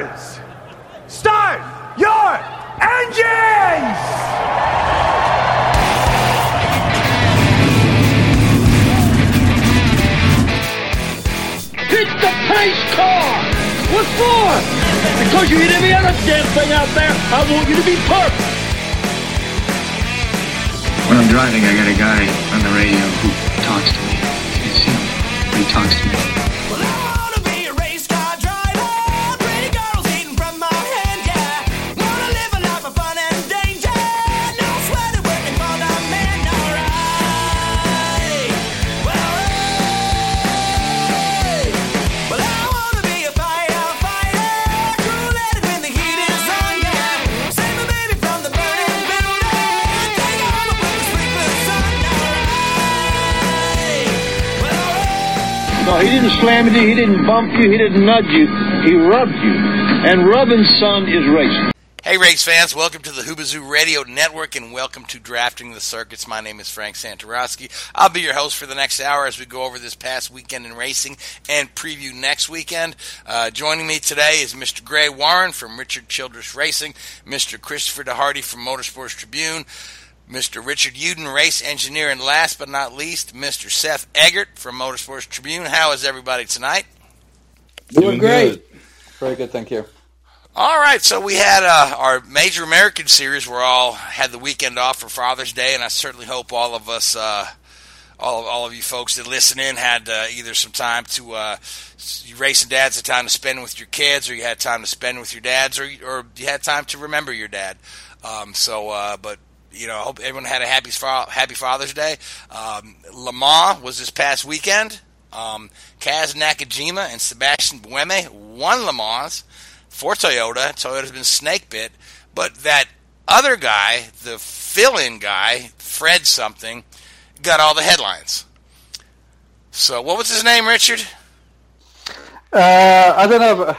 drivers, start your engines! Hit the pace car! What for? Because you hit every other damn thing out there, I want you to be perfect! When I'm driving, I got a guy on the radio who talks to me. You see him, but he talks to me. Well, I wanna be a race car driver. Pretty girls eating from my hand, yeah. Wanna live a life of fun and danger. No sweating working for the man, alright. Well, I wanna be a firefighter. Cool-headed when the heat is on, yeah. Save my baby from the burning building. Take her home and put the sprinklers on, alright. No, he didn't slam you, he didn't bump you, he didn't nudge you, he rubbed you. And rubbing, son, is racing. Hey, race fans, welcome to the Hoobazoo Radio Network and welcome to Drafting the Circuits. My name is Frank Santorowski. I'll be your host for the next hour as we go over this past weekend in racing and preview next weekend. Joining me today is Mr. Gray Warren from Richard Childress Racing, Mr. Christopher DeHardy from Motorsports Tribune, Mr. Richard Uden, race engineer, and last but not least, Mr. Seth Eggert from Motorsports Tribune. How is everybody tonight? Doing great. Very good, thank you. All right, so we had our Major American Series. We're all had the weekend off for Father's Day, and I certainly hope all of us, all of you folks that listen in, had either some time to you racing dads, had time to spend with your kids, or you had time to spend with your dads, or you had time to remember your dad. But you know, I hope everyone had a happy Father's Day. Le Mans was this past weekend. Kaz Nakajima and Sebastian Buemi won Le Mans for Toyota. Toyota's been snake bit, but that other guy, the fill-in guy, Fred something, got all the headlines. So what was his name, Richard? I don't know.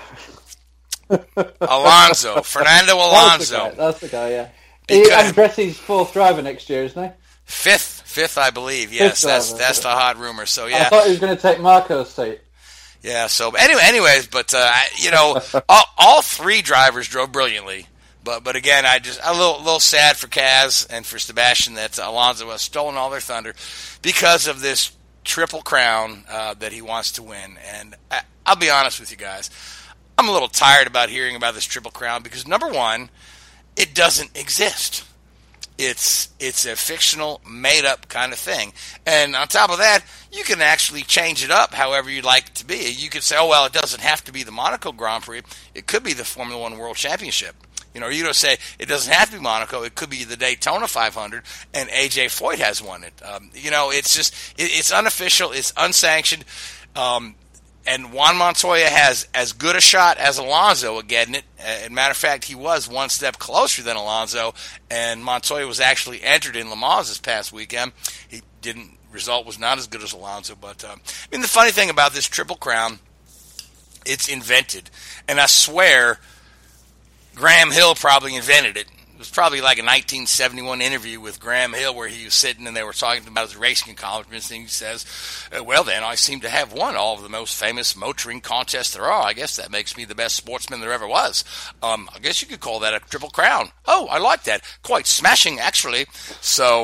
Alonso. Fernando Alonso. That's the guy, yeah. Because Andretti's fourth driver next year, isn't he? Fifth, I believe. Yes, that's the hot rumor. So yeah, I thought he was going to take Marco's seat. Yeah. So anyways, but you know, all three drivers drove brilliantly. But again, a little sad for Kaz and for Sebastian that Alonso has stolen all their thunder because of this triple crown that he wants to win. And I'll be honest with you guys, I'm a little tired about hearing about this triple crown because number one, it doesn't exist. It's a fictional, made-up kind of thing. And on top of that, you can actually change it up however you'd like it to be. You could say, oh, well, it doesn't have to be the Monaco Grand Prix. It could be the Formula One World Championship. You know, you don't say it doesn't have to be Monaco. It could be the Daytona 500, and A.J. Foyt has won it. You know, it's just it's unofficial. It's unsanctioned. And Juan Montoya has as good a shot as Alonso at getting it. As a matter of fact, he was one step closer than Alonso, and Montoya was actually entered in Le Mans this past weekend. Result was not as good as Alonso, but I mean, the funny thing about this Triple Crown, it's invented, and I swear Graham Hill probably invented it. It was probably like a 1971 interview with Graham Hill where he was sitting and they were talking about his racing accomplishments, and he says, well then, I seem to have won all of the most famous motoring contests there are. I guess that makes me the best sportsman there ever was. I guess you could call that a triple crown. Oh, I like that. Quite smashing, actually. So...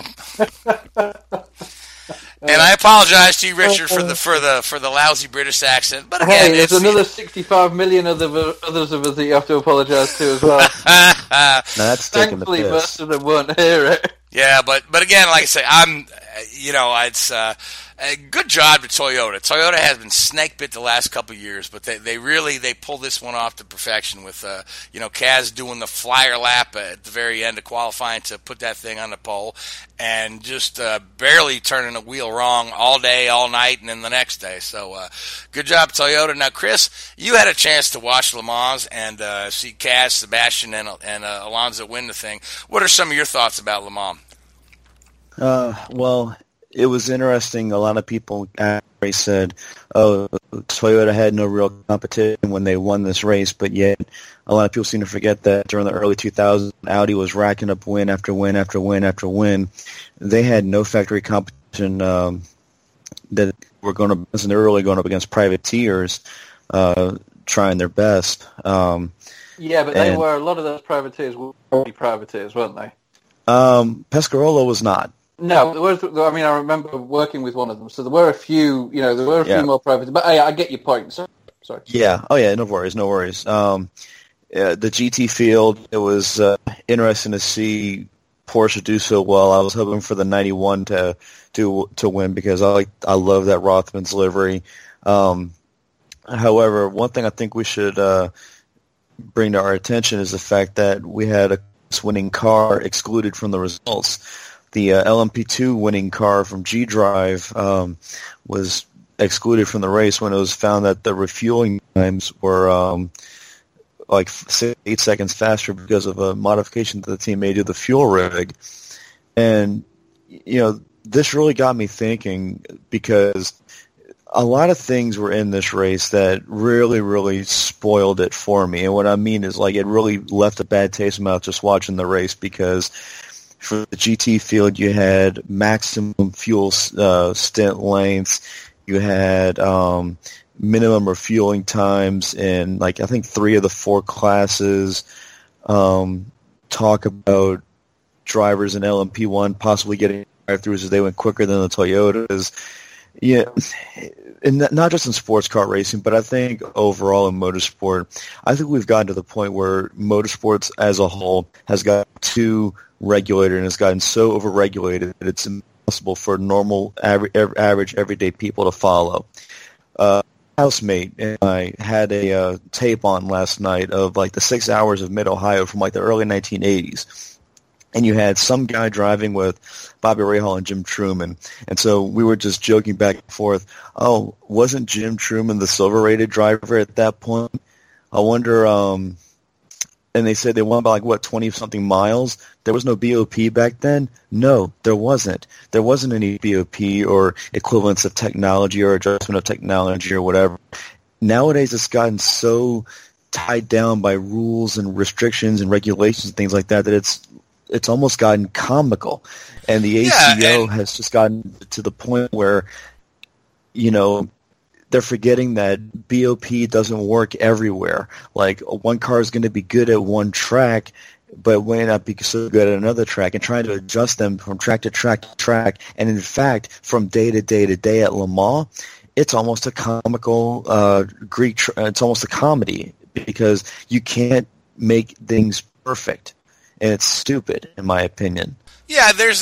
And I apologize to you, Richard, for the lousy British accent. But again, there's another 65 million others of us that you have to apologise to as well. No, that's taking the piss. Thankfully, most of them won't hear it. Yeah, but again, like I say, it's a good job to Toyota. Toyota has been snake bit the last couple of years, but they really pull this one off to perfection with Kaz doing the flyer lap at the very end of qualifying to put that thing on the pole, and just barely turning a wheel wrong all day, all night, and then the next day. So good job, Toyota. Now, Chris, you had a chance to watch Le Mans and see Kaz, Sebastian, and Alonso win the thing. What are some of your thoughts about Le Mans? Well, it was interesting. A lot of people said, oh, Toyota had no real competition when they won this race, but yet a lot of people seem to forget that during the early 2000s, Audi was racking up win after win after win after win. They had no factory competition that were going to, they were really going up against privateers. trying their best. Yeah, but they were, a lot of those privateers were already privateers, weren't they? Pescarolo was not. No, there was, I mean, I remember working with one of them, so there were a few, few more privateers, but I get your point. Sorry. Yeah. Oh, yeah. No worries. No worries. The GT field. It was interesting to see Porsche do so well. I was hoping for the 91 to win because I love that Rothmans livery. However, one thing I think we should bring to our attention is the fact that we had a winning car excluded from the results. The LMP2 winning car from G Drive was excluded from the race when it was found that the refueling times were 8 seconds faster because of a modification that the team made to the fuel rig. And, this really got me thinking because a lot of things were in this race that really, really spoiled it for me. And what I mean is, it really left a bad taste in my mouth just watching the race because for the GT field, you had maximum fuel stint lengths. You had minimum refueling times in, I think 3 of the 4 classes. Talk about drivers in LMP1 possibly getting drive-throughs as they went quicker than the Toyotas. Yeah, and not just in sports car racing, but I think overall in motorsport, I think we've gotten to the point where motorsports as a whole has got too regulated and has gotten so overregulated that it's impossible for normal, average, everyday people to follow. Housemate and I had a tape on last night of the 6 hours of Mid-Ohio from the early 1980s. And you had some guy driving with Bobby Rahal and Jim Truman. And so we were just joking back and forth, oh, wasn't Jim Truman the silver-rated driver at that point? I wonder, and they said they won by 20-something miles. There was no BOP back then? No, there wasn't. There wasn't any BOP or equivalence of technology or adjustment of technology or whatever. Nowadays it's gotten so tied down by rules and restrictions and regulations and things like that that it's almost gotten comical. And the ACO has just gotten to the point where, they're forgetting that BOP doesn't work everywhere. One car is going to be good at one track, but may not be so good at another track, and trying to adjust them from track to track to track. And in fact, from day to day to day at Le Mans, it's almost a comical it's almost a comedy because you can't make things perfect. And it's stupid, in my opinion. Yeah, there's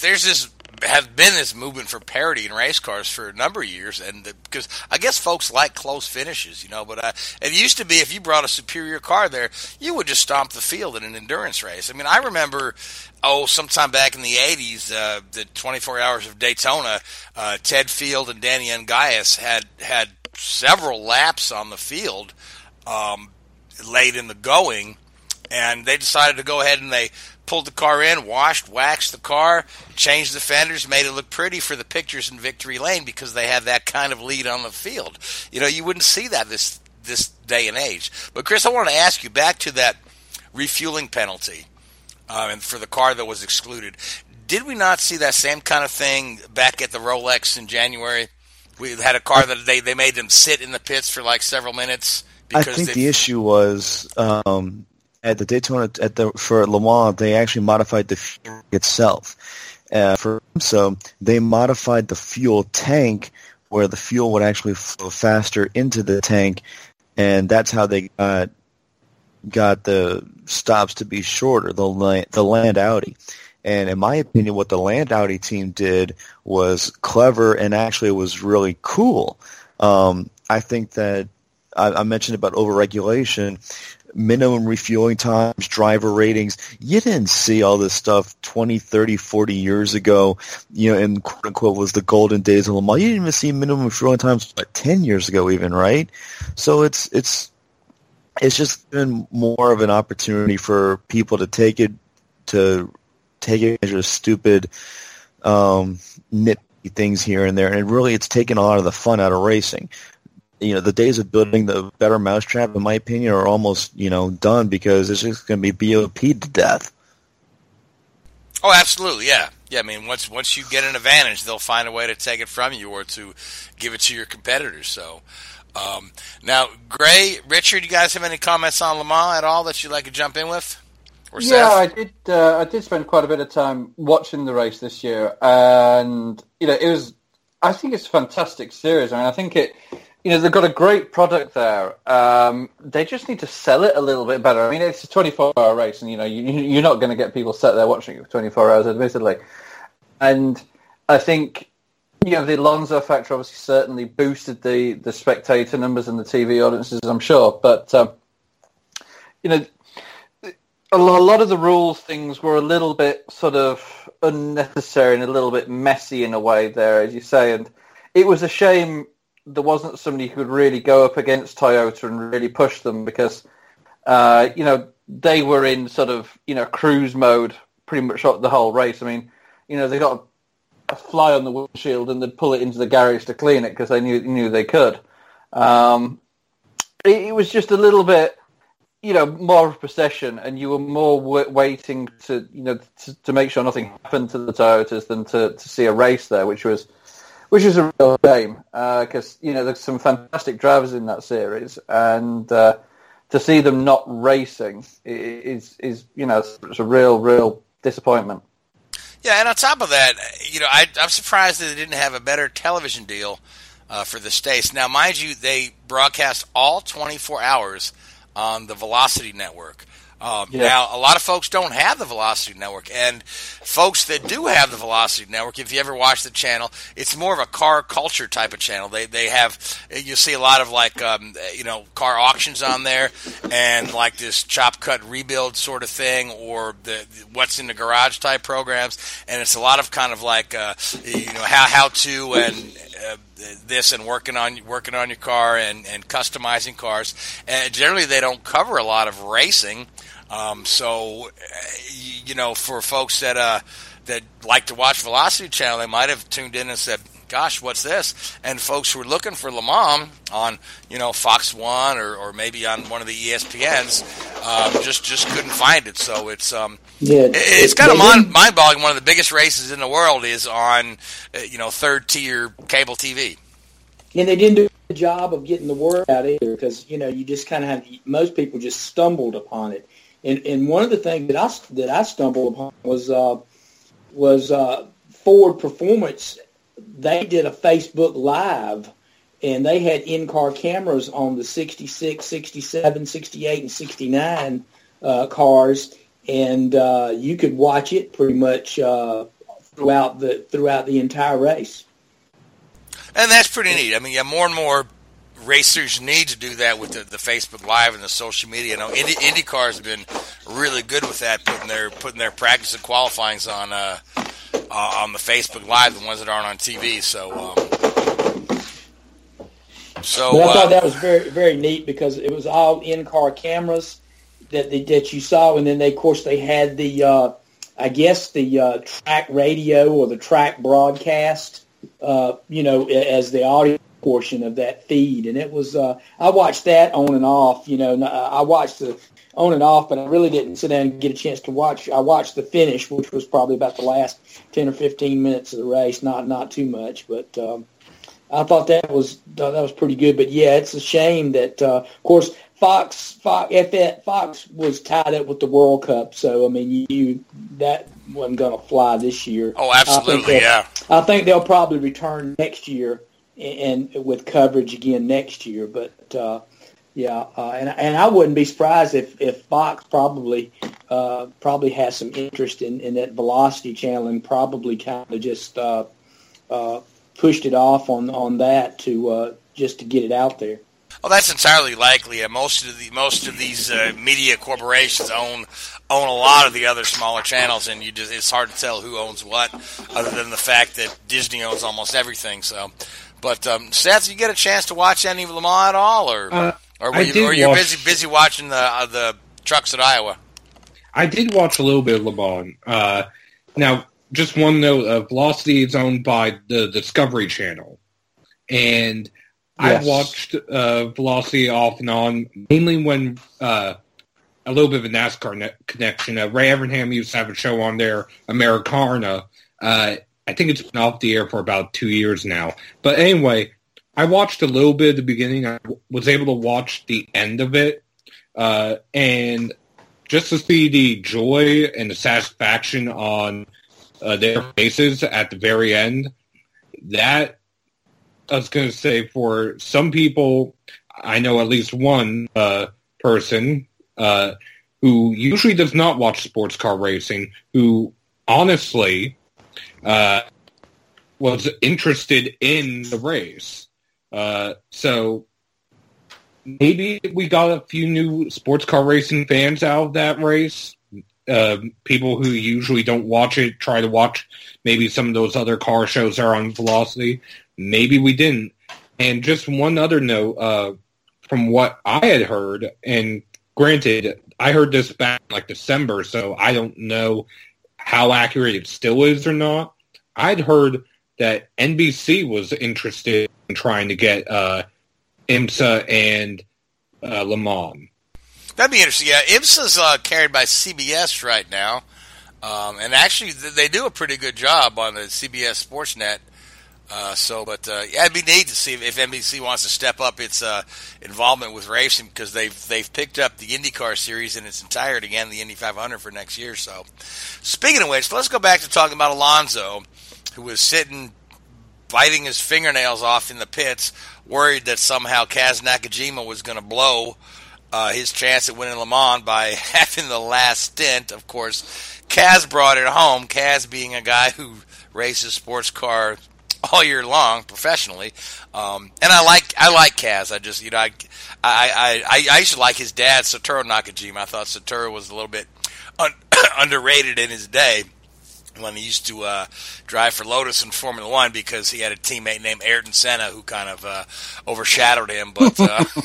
been this movement for parity in race cars for a number of years, and because I guess folks like close finishes, But it used to be if you brought a superior car there, you would just stomp the field in an endurance race. I mean, I remember, sometime back in the '80s, the 24 Hours of Daytona, Ted Field and Danny Ungaius had several laps on the field late in the going. And they decided to go ahead and they pulled the car in, waxed the car, changed the fenders, made it look pretty for the pictures in Victory Lane because they had that kind of lead on the field. You wouldn't see that this day and age. But, Chris, I wanted to ask you back to that refueling penalty and for the car that was excluded. Did we not see that same kind of thing back at the Rolex in January? We had a car that they made them sit in the pits for several minutes. I think the issue was at the Daytona for Le Mans, they actually modified the fuel itself. So they modified the fuel tank where the fuel would actually flow faster into the tank, and that's how they got the stops to be shorter. The Land Audi. And in my opinion, what the Land Audi team did was clever and actually was really cool. I think that I mentioned about overregulation. Minimum refueling times, driver ratings. You didn't see all this stuff 20, 30, 40 years ago, and quote-unquote was the golden days of Le Mans. You didn't even see minimum refueling times 10 years ago even, right? So it's just been more of an opportunity for people to take advantage of stupid nitpicky things here and there, and really it's taken a lot of the fun out of racing. The days of building the better mousetrap, in my opinion, are almost, done because it's just going to be BOP'd to death. Oh, absolutely, yeah. Yeah, I mean, once you get an advantage, they'll find a way to take it from you or to give it to your competitors. So, Now, Gray, Richard, you guys have any comments on Le Mans at all that you'd like to jump in with? Or Yeah, Seth? I did spend quite a bit of time watching the race this year, and I think it's a fantastic series. I mean, I think they've got a great product there. They just need to sell it a little bit better. I mean, it's a 24-hour race, and you're not going to get people sat there watching it for 24 hours, admittedly. And I think the Alonso factor obviously certainly boosted the spectator numbers and the TV audiences, I'm sure. But a lot of the rules things were a little bit sort of unnecessary and a little bit messy in a way there, as you say. And it was a shame there wasn't somebody who could really go up against Toyota and really push them, because they were in sort of cruise mode pretty much the whole race. I mean, they got a fly on the windshield and they'd pull it into the garage to clean it because they knew they could. It was just a little bit, more of a procession, and you were more waiting to make sure nothing happened to the Toyotas than to see a race there, which was a real shame, because there's some fantastic drivers in that series, and to see them not racing is it's a real disappointment. Yeah, and on top of that, I'm surprised that they didn't have a better television deal for the States. Now, mind you, they broadcast all 24 hours on the Velocity Network. Now, a lot of folks don't have the Velocity Network, and folks that do have the Velocity Network, if you ever watch the channel, it's more of a car culture type of channel. They have, you see a lot of car auctions on there, and like this chop cut rebuild sort of thing, or the what's in the garage type programs, and it's a lot of kind of like how to and this and working on your car and customizing cars. And generally, they don't cover a lot of racing. For folks that like to watch Velocity Channel, they might have tuned in and said, "Gosh, what's this?" And folks who were looking for Le Mans on Fox 1 or maybe on one of the ESPNs just couldn't find it. So it's it's kind of mind-boggling. One of the biggest races in the world is on third tier cable TV. And they didn't do a job of getting the word out either, because you just kind of have, most people just stumbled upon it. And one of the things that I stumbled upon was Ford Performance. They did a Facebook Live, and they had in-car cameras on the 66, 67, 68, and 69 cars, and you could watch it pretty much throughout the entire race. And that's pretty neat. I mean, more and more racers need to do that with the Facebook Live and the social media. IndyCars have been really good with that, putting their practice and qualifyings on the Facebook Live, the ones that aren't on TV. So I thought that was very, very neat, because it was all in-car cameras that you saw, and then they had the the track radio or the track broadcast, as the audio portion of that feed. And it was, I watched that on and off, I watched the on and off, but I really didn't sit down and get a chance to watch. I watched the finish, which was probably about the last 10 or 15 minutes of the race, not too much, but I thought that was pretty good. But yeah, it's a shame that, of course, Fox was tied up with the World Cup, so I mean, that wasn't going to fly this year. Oh, absolutely, yeah. I think they'll probably return next year and with coverage again next year. But and I wouldn't be surprised if Fox probably has some interest in that Velocity channel, and probably kind of just pushed it off on that to just to get it out there. Well, that's entirely likely. Most of these media corporations own a lot of the other smaller channels, and it's hard to tell who owns what, other than the fact that Disney owns almost everything. So, but Seth, you get a chance to watch any of Le Mans at all, or you're busy watching the trucks at Iowa? I did watch a little bit of Le Mans. Now, just one note: Velocity is owned by the Discovery Channel, and yes. I've watched Velocity off and on, mainly when a little bit of a NASCAR connection. Ray Evernham used to have a show on there, Americana. I think it's been off the air for about 2 years now. But anyway, I watched a little bit at the beginning. I was able to watch the end of it, and just to see the joy and the satisfaction on their faces at the very end, that, I was going to say, for some people, I know at least one person who usually does not watch sports car racing, who honestly was interested in the race. So maybe we got a few new sports car racing fans out of that race. People who usually don't watch it try to watch maybe some of those other car shows that are on Velocity. Maybe we didn't. And just one other note, from what I had heard, and granted, I heard this back in December, so I don't know how accurate it still is or not. I'd heard that NBC was interested in trying to get IMSA and Le Mans. That'd be interesting. Yeah, IMSA's carried by CBS right now, and actually they do a pretty good job on the CBS Sportsnet. Yeah, it'd be neat to see if NBC wants to step up its involvement with racing, because they've picked up the IndyCar series in its entirety and the Indy 500 for next year. So, speaking of which, let's go back to talking about Alonso, who was sitting biting his fingernails off in the pits, worried that somehow Kaz Nakajima was going to blow his chance at winning Le Mans by having the last stint. Of course, Kaz brought it home. Kaz being a guy who races sports car all year long professionally, and I like Kaz. I just I used to like his dad, Satoru Nakajima. I thought Satoru was a little bit underrated in his day when he used to drive for Lotus in Formula One, because he had a teammate named Ayrton Senna who kind of overshadowed him. But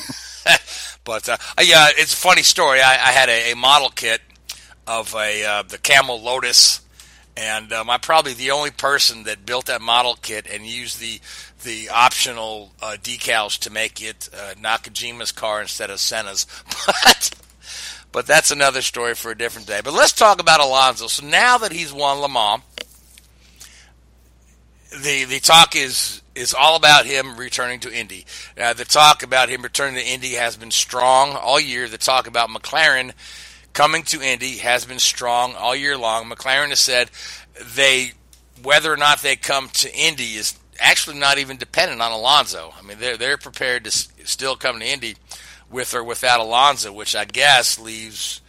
yeah, it's a funny story. I had a model kit of the Camel Lotus, and I'm probably the only person that built that model kit and used the optional decals to make it Nakajima's car instead of Senna's. But that's another story for a different day. But let's talk about Alonso. So now that he's won Le Mans, the talk is all about him returning to Indy. The talk about him returning to Indy has been strong all year. The talk about McLaren coming to Indy has been strong all year long. McLaren has said whether or not they come to Indy is actually not even dependent on Alonso. I mean, they're prepared to still come to Indy with or without Alonso, which I guess leaves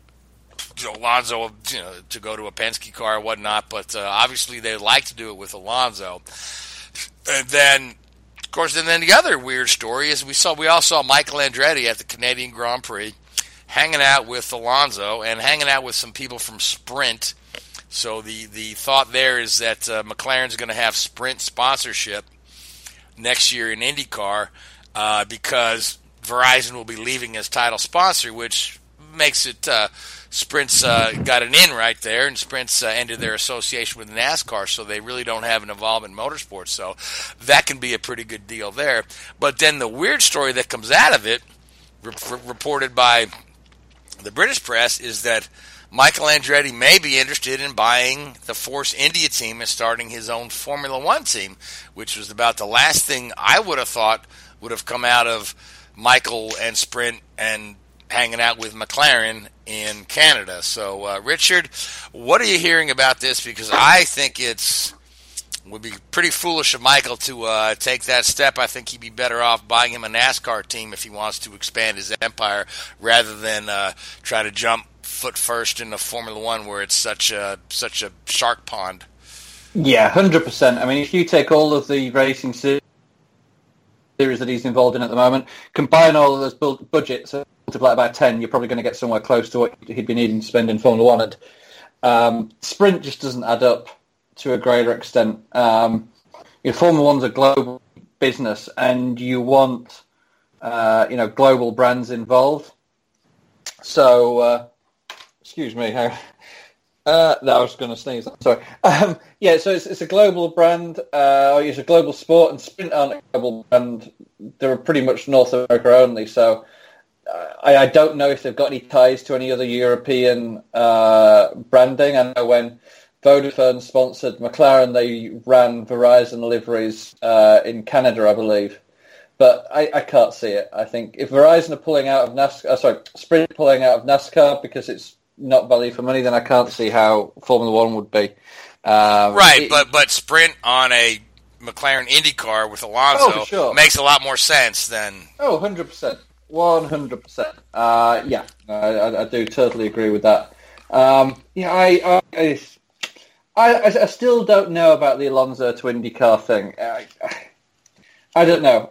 Alonso to go to a Penske car or whatnot. But obviously they'd like to do it with Alonso. And then, of course, and then the other weird story is we all saw Michael Andretti at the Canadian Grand Prix hanging out with Alonso and hanging out with some people from Sprint. So the thought there is that McLaren's going to have Sprint sponsorship next year in IndyCar because Verizon will be leaving as title sponsor, which makes it Sprint's got an in right there, and Sprint's ended their association with NASCAR, so they really don't have an involvement in motorsports. So that can be a pretty good deal there. But then the weird story that comes out of it, reported by the British press, is that Michael Andretti may be interested in buying the Force India team and starting his own Formula One team, which was about the last thing I would have thought would have come out of Michael and Sprint and hanging out with McLaren in Canada. So, Richard, what are you hearing about this? Because I think would be pretty foolish of Michael to take that step. I think he'd be better off buying him a NASCAR team if he wants to expand his empire, rather than try to jump foot first into Formula One, where it's such a shark pond. Yeah, 100%. I mean, if you take all of the racing series that he's involved in at the moment, combine all of those budgets, multiply it by 10, you're probably going to get somewhere close to what he'd be needing to spend in Formula One. And Sprint just doesn't add up to a greater extent. Formula One's a global business, and you want global brands involved. So, excuse me, no, I was going to sneeze. Sorry. So it's a global brand. It's a global sport, and Sprint aren't a global brand. They're pretty much North America only. So I don't know if they've got any ties to any other European branding. I know when Vodafone sponsored McLaren, they ran Verizon liveries in Canada, I believe. but I can't see it. I think if Verizon are pulling out of NASCAR, Sprint pulling out of NASCAR because it's not value for money, then I can't see how Formula One would be. Right, but Sprint on a McLaren IndyCar with Alonso makes a lot more sense than... 100%. 100%. I do totally agree with that. I still don't know about the Alonso to IndyCar thing. I don't know.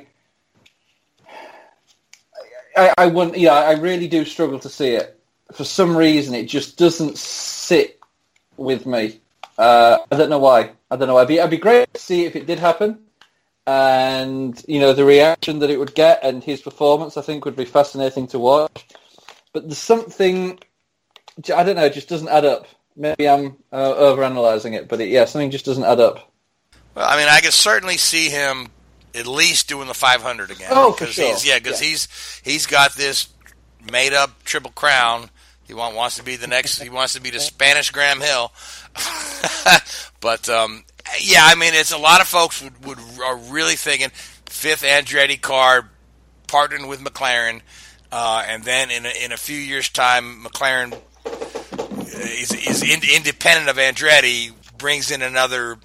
I really do struggle to see it. For some reason, it just doesn't sit with me. I don't know why. It'd be great to see if it did happen, and the reaction that it would get and his performance, I think, would be fascinating to watch. But there's something, I don't know, it just doesn't add up. Maybe I'm overanalyzing it, but something just doesn't add up. Well, I mean, I can certainly see him at least doing the 500 again. Oh, for sure. He's got this made up Triple Crown. He wants to be the next. He wants to be the Spanish Graham Hill. But I mean, it's a lot of folks are really thinking fifth Andretti car partnering with McLaren, and then in a few years' time, McLaren is independent of Andretti, brings in another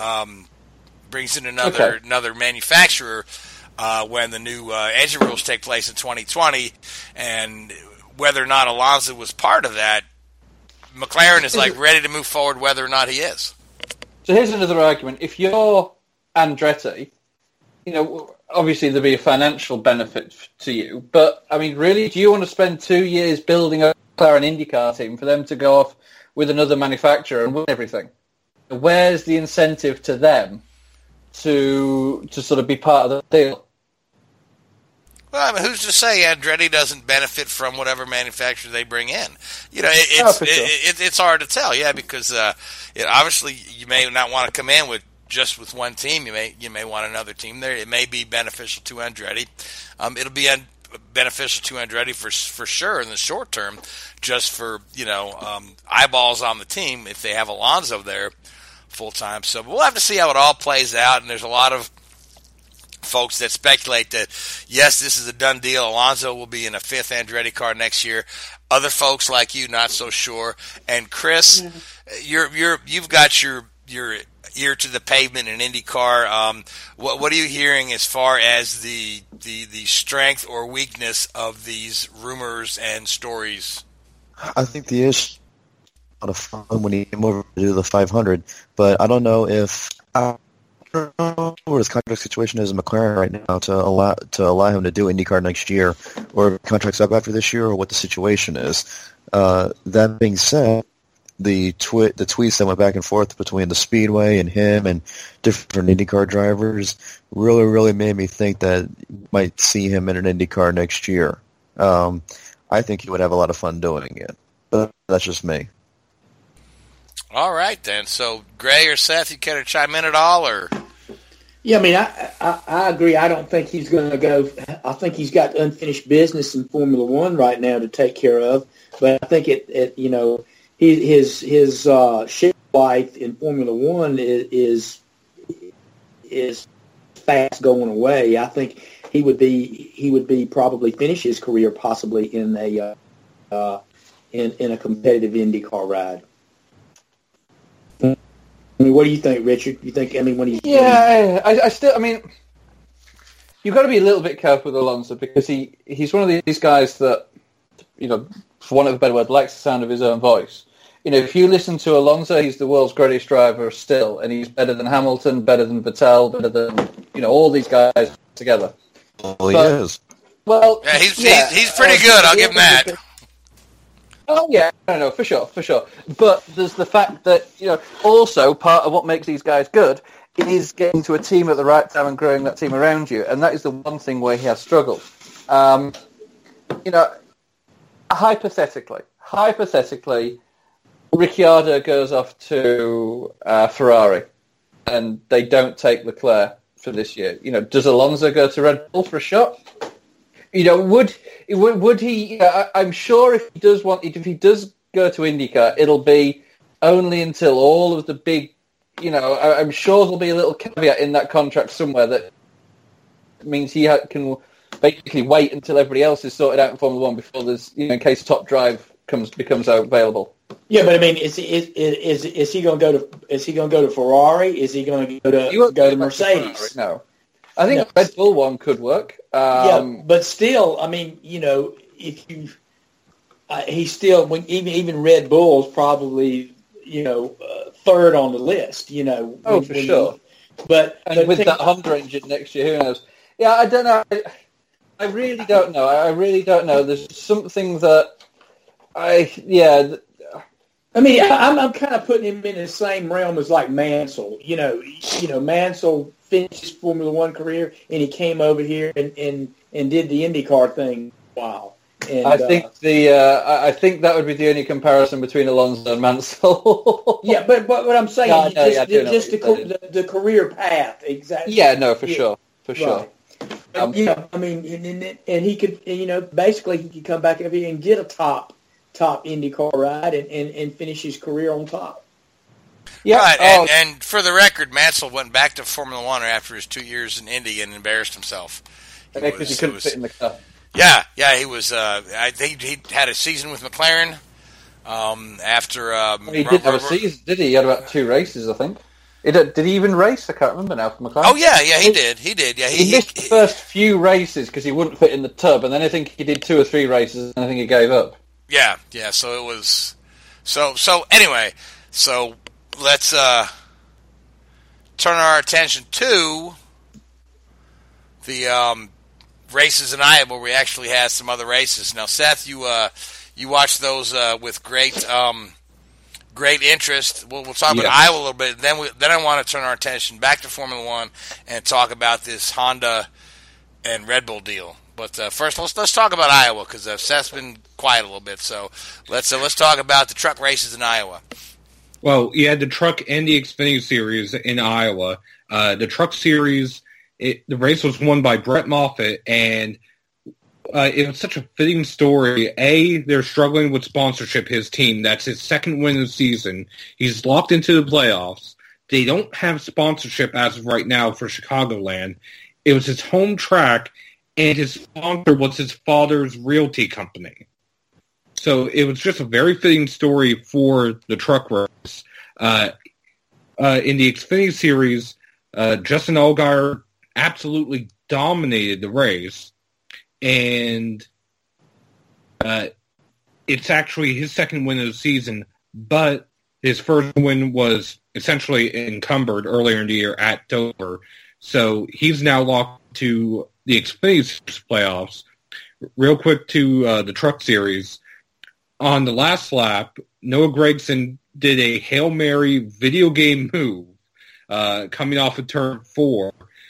manufacturer when the new engine rules take place in 2020, and whether or not Alonso was part of that, McLaren is ready to move forward whether or not he is. So here's another argument. If you're Andretti, obviously there'd be a financial benefit to you, but I mean, really, do you want to spend 2 years building a McLaren IndyCar team for them to go off with another manufacturer and win everything? Where's the incentive to them to sort of be part of the deal? Well, I mean, who's to say Andretti doesn't benefit from whatever manufacturer they bring in? It's hard to tell, because obviously you may not want to come in with one team. You may want another team there. It may be beneficial to Andretti. It'll be beneficial to Andretti for sure in the short term, just for eyeballs on the team if they have Alonso there full time. So we'll have to see how it all plays out. And there's a lot of folks that speculate that yes, this is a done deal. Alonso will be in a fifth Andretti car next year. Other folks like you, not so sure. And Chris, you've got your ear to the pavement in IndyCar. What are you hearing as far as the strength or weakness of these rumors and stories? I think the issue a lot of fun when he came over to do the 500, but I don't know if what his contract situation is in McLaren right now to allow him to do IndyCar next year, or if contract's up after this year, or what the situation is. That being said, the tweets that went back and forth between the Speedway and him and different IndyCar drivers really made me think that you might see him in an IndyCar next year. I think he would have a lot of fun doing it, but that's just me. All right, then. So, Gray or Seth, you care to chime in at all, or? Yeah, I mean, I agree. I don't think he's going to go. I think he's got unfinished business in Formula One right now to take care of. But I think his shelf life in Formula One is fast going away. I think he would be probably finish his career possibly in a competitive IndyCar ride. I mean, what do you think, Richard? You think, when he's... Yeah, I mean, you've got to be a little bit careful with Alonso because he's one of these guys that, for want of a better word, likes the sound of his own voice. If you listen to Alonso, he's the world's greatest driver still, and he's better than Hamilton, better than Vettel, better than, all these guys together. Well, he is. Well, yeah, he's pretty good, I'll give him that. Oh, yeah, no, for sure. But there's the fact that, also part of what makes these guys good is getting to a team at the right time and growing that team around you. And that is the one thing where he has struggled. Hypothetically, Ricciardo goes off to Ferrari and they don't take Leclerc for this year. Does Alonso go to Red Bull for a shot? Would he? I'm sure if he does go to IndyCar, it'll be only until all of the big. I'm sure there'll be a little caveat in that contract somewhere that means he can basically wait until everybody else is sorted out in Formula One before there's, in case Top Drive becomes available. Yeah, but I mean, is he going to go to Ferrari? Is he going to go to Mercedes? Ferrari, no, I think the Red Bull one could work. Yeah, but still, I mean, if you, he's still even Red Bull's probably third on the list. For sure. But with that Honda engine next year, who knows? Yeah, I don't know. I really don't know. I really don't know. There's something that I mean, I'm kind of putting him in the same realm as like Mansell. Mansell finished his Formula One career, and he came over here and did the IndyCar thing. Wow. And, I think I think that would be the only comparison between Alonso and Mansell. Yeah, but what I'm saying, the career path, exactly. Yeah, no, for sure. I mean, and he could, basically he could come back over here and get a top IndyCar ride and finish his career on top. Yeah, right, and for the record, Mansell went back to Formula One after his 2 years in Indy and embarrassed himself. Because he couldn't fit in the car. Yeah, he was. I think he had a season with McLaren. After he didn't have a season, did he? He had about 2 races, I think. Did he even race? I can't remember now for McLaren. Oh yeah, he did. Yeah, he missed the first few races because he wouldn't fit in the tub, and then I think he did 2 or 3 races, and I think he gave up. Yeah. So it was. So anyway, so let's turn our attention to the races in Iowa, where we actually had some other races. Now, Seth, you watched those with great interest. We'll talk about Iowa a little bit. Then I want to turn our attention back to Formula One and talk about this Honda and Red Bull deal. But first, let's talk about Iowa, because Seth's been quiet a little bit. So let's talk about the truck races in Iowa. Well, you had the truck and the Xfinity Series in Iowa. The truck series, the race was won by Brett Moffitt, and it was such a fitting story. They're struggling with sponsorship, his team. That's his second win of the season. He's locked into the playoffs. They don't have sponsorship as of right now for Chicagoland. It was his home track, and his sponsor was his father's realty company. So it was just a very fitting story for the truck race. In the Xfinity Series, Justin Allgaier absolutely dominated the race. And it's actually his second win of the season, but his first win was essentially encumbered earlier in the year at Dover. So he's now locked to the Xfinity playoffs. Real quick to the Truck Series. On the last lap, Noah Gragson did a Hail Mary video game move coming off of turn 4.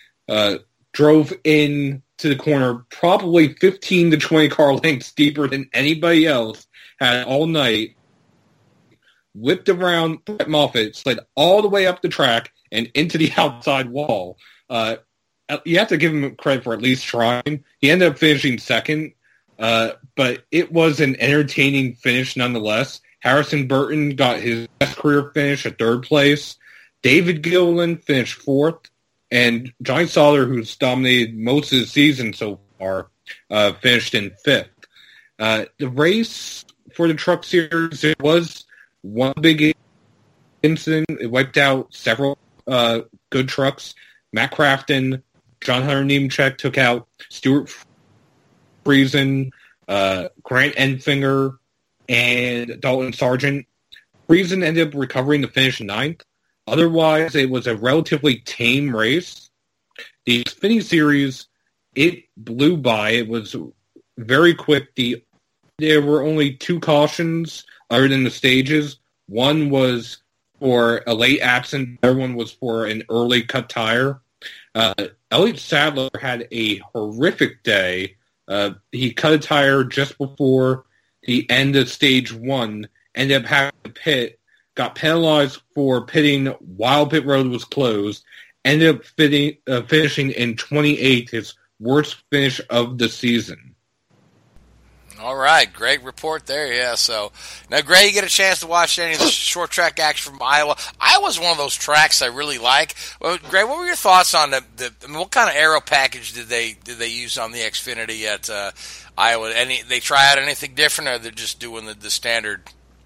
Drove in to the corner, probably 15 to 20 car lengths deeper than anybody else had all night. Whipped around Brett Moffitt, slid all the way up the track and into the outside wall. You have to give him credit for at least trying. He ended up finishing second, but it was an entertaining finish nonetheless. Harrison Burton got his best career finish at 3rd place. David Gilliland finished 4th. And Johnny Sauter, who's dominated most of the season so far, finished in 5th. The race for the Truck Series, it was one big incident. It wiped out several good trucks. Matt Crafton, John Hunter Nemechek took out Stuart Friesen, Grant Enfinger, and Dalton Sargent. Friesen ended up recovering to finish 9th. Otherwise, it was a relatively tame race. The Xfinity Series, it blew by. It was very quick. There were only 2 cautions other than the stages. One was for a late absence. The other one was for an early cut tire. Elliott Sadler had a horrific day. He cut a tire just before the end of stage 1, ended up having to pit, got penalized for pitting while pit road was closed, ended up finishing in 28th, his worst finish of the season. All right, great report there. Yeah, so now, Gray, you get a chance to watch any of the short track action from Iowa. Iowa's one of those tracks I really like. Well, Gray, what were your thoughts on what kind of aero package did they use on the Xfinity at Iowa? They try out anything different, or they're just doing the standard?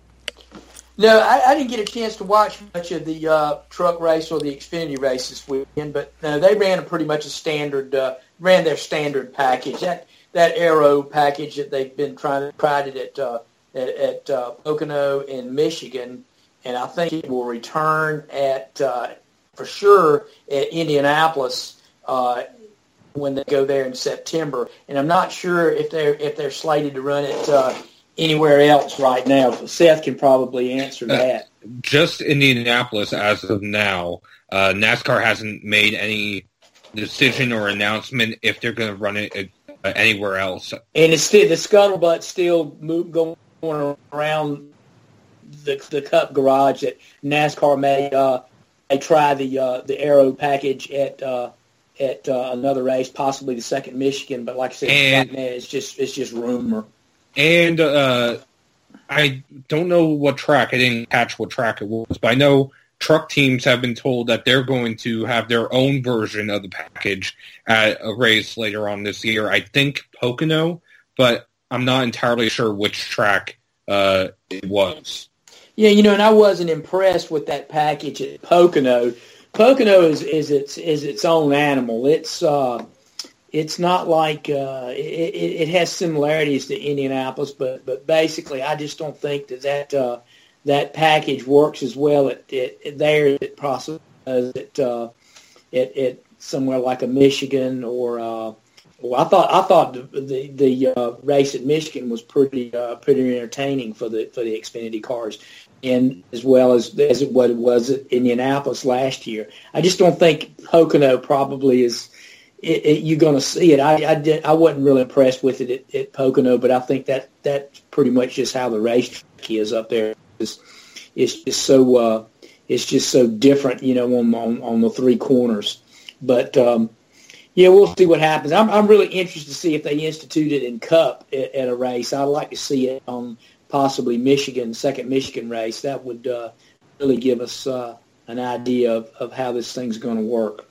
No, I didn't get a chance to watch much of the truck race or the Xfinity race this weekend, but no, they ran pretty much a standard, ran their standard package. That aero package that they've been tried it at Pocono in Michigan, and I think it will return for sure at Indianapolis when they go there in September. And I'm not sure if they're slated to run it anywhere else right now. Seth can probably answer that. Just Indianapolis as of now. NASCAR hasn't made any decision or announcement if they're going to run it anywhere else. And it's still, the scuttlebutt's still going around the Cup garage that NASCAR may try the aero package at another race, possibly the second Michigan. But like I said, right now it's just rumor. And I don't know what track. I didn't catch what track it was, but I know truck teams have been told that they're going to have their own version of the package at a race later on this year. I think Pocono, but I'm not entirely sure which track it was. Yeah, and I wasn't impressed with that package at Pocono. Pocono is its own animal. It's not like it has similarities to Indianapolis, but basically, I just don't think that package works as well at there as it possibly does at somewhere like a Michigan or. I thought the race at Michigan was pretty entertaining for the Xfinity cars, and as well as what it was at Indianapolis last year. I just don't think Pocono probably is. You're going to see it. I wasn't really impressed with it at Pocono, but I think that's pretty much just how the racetrack is up there. It's just so different, on the three corners. But we'll see what happens. I'm really interested to see if they institute it in Cup at a race. I'd like to see it on possibly second Michigan race. That would really give us an idea of how this thing's going to work.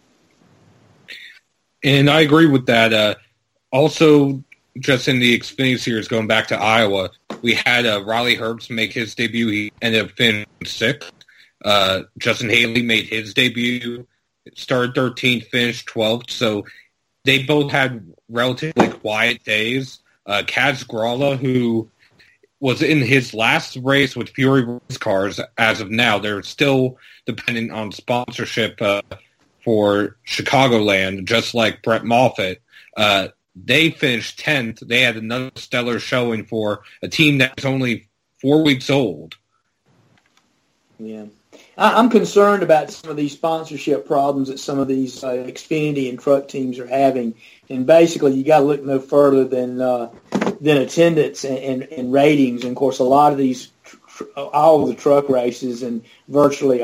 And I agree with that. Also, just in the Xfinity Series, going back to Iowa, we had Riley Herbst make his debut. He ended up finishing 6th. Justin Haley made his debut, started 13th, finished 12th. So they both had relatively quiet days. Kaz Grala, who was in his last race with Fury Race Cars, as of now, they're still dependent on sponsorship for Chicagoland, just like Brett Moffitt. They finished 10th. They had another stellar showing for a team that's only 4 weeks old. Yeah. I'm concerned about some of these sponsorship problems that some of these Xfinity and truck teams are having. And basically, you got to look no further than attendance and ratings. And, of course, a lot of these, all of the truck races and virtually